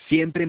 Siempre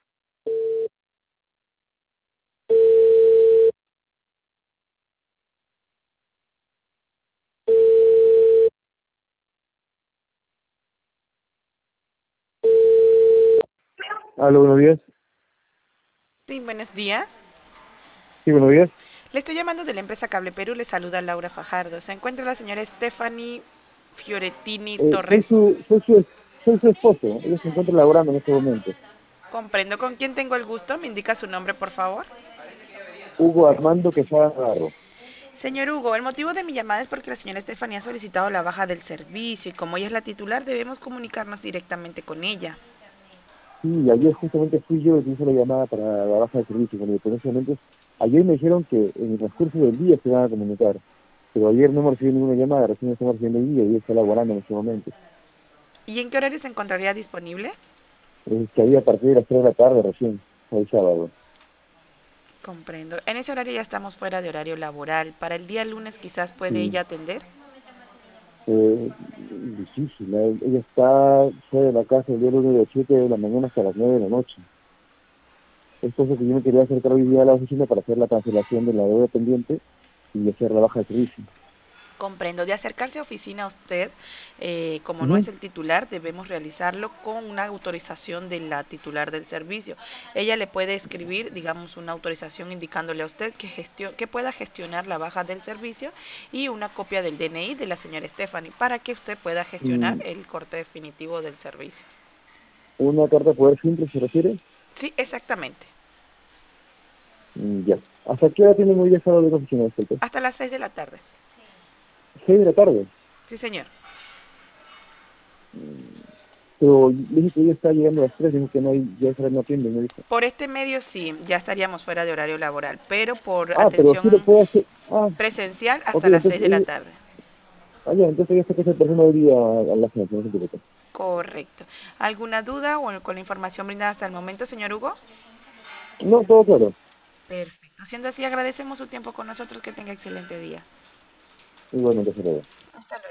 Aló, buenos días. Sí, buenos días. Sí, buenos días. Le estoy llamando de la empresa Cable Perú. Le saluda Laura Fajardo. Se encuentra la señora Stephanie Fiorettini Soy Torres. su esposo. Ella se encuentra laborando en este momento. Comprendo. ¿Con quién tengo el gusto? ¿Me indica su nombre, por favor? Hugo Armando Quesada Navarro. Señor Hugo, el motivo de mi llamada es porque la señora Stephanie ha solicitado la baja del servicio y como ella es la titular, debemos comunicarnos directamente con ella. Sí, ayer justamente fui yo el que hizo la llamada para la baja de servicio con independientemente. Ayer me dijeron que en el transcurso del día se van a comunicar, pero ayer no hemos recibido ninguna llamada, recién estamos recibiendo el día y ella está laborando en este momento. ¿Y en qué horario se encontraría disponible? Que había a partir de las 3 de la tarde recién, el sábado. Comprendo. En ese horario ya estamos fuera de horario laboral. Para el día lunes quizás puede Sí, ella atender. difícil. Ella está fuera de la casa el día lunes de las 7 de la mañana hasta las 9 de la noche. Es cosa que yo me quería acercar hoy día a la oficina para hacer la cancelación de la deuda pendiente y hacer la baja de servicio. Comprendo. De acercarse a oficina a usted, como no Ujú. es el titular, debemos realizarlo con una autorización de la titular del servicio. Ella le puede escribir, digamos, una autorización indicándole a usted que pueda gestionar la baja del servicio y una copia del DNI de la señora Stephanie para que usted pueda gestionar Mm, el corte definitivo del servicio. ¿Una carta de poder simple se refiere? Sí, exactamente. Ya. ¿Hasta qué hora tienen hoy día sábado de oficina, disculpe? Hasta las 6 de la tarde. 6 de la tarde. Sí, señor. Mm, Pero dije que ella está llegando a las 3, dijo que no hay, ya esa hora no atiende, me dijo. Por este medio sí, ya estaríamos fuera de horario laboral, pero por Pero sí lo atención puede hacer. presencial Ok, hasta las 6 entonces de la tarde. entonces ella está que esa persona hoy día a la gente, no se preocupe. Correcto. ¿Alguna duda o con la información brindada hasta el momento, señor Hugo? No, todo claro. Perfecto. Siendo así, agradecemos su tiempo con nosotros. Que tenga excelente día. Igualmente, se lo Hasta luego.